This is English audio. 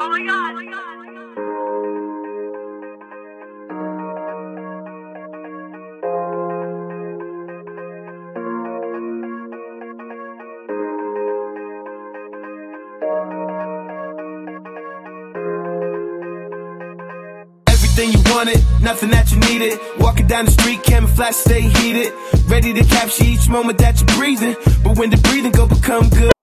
Oh my god. Everything you wanted, nothing that you needed. Walking down the street, camouflage, stay heated. Ready to capture each moment that you're breathing. But when the breathing go become good,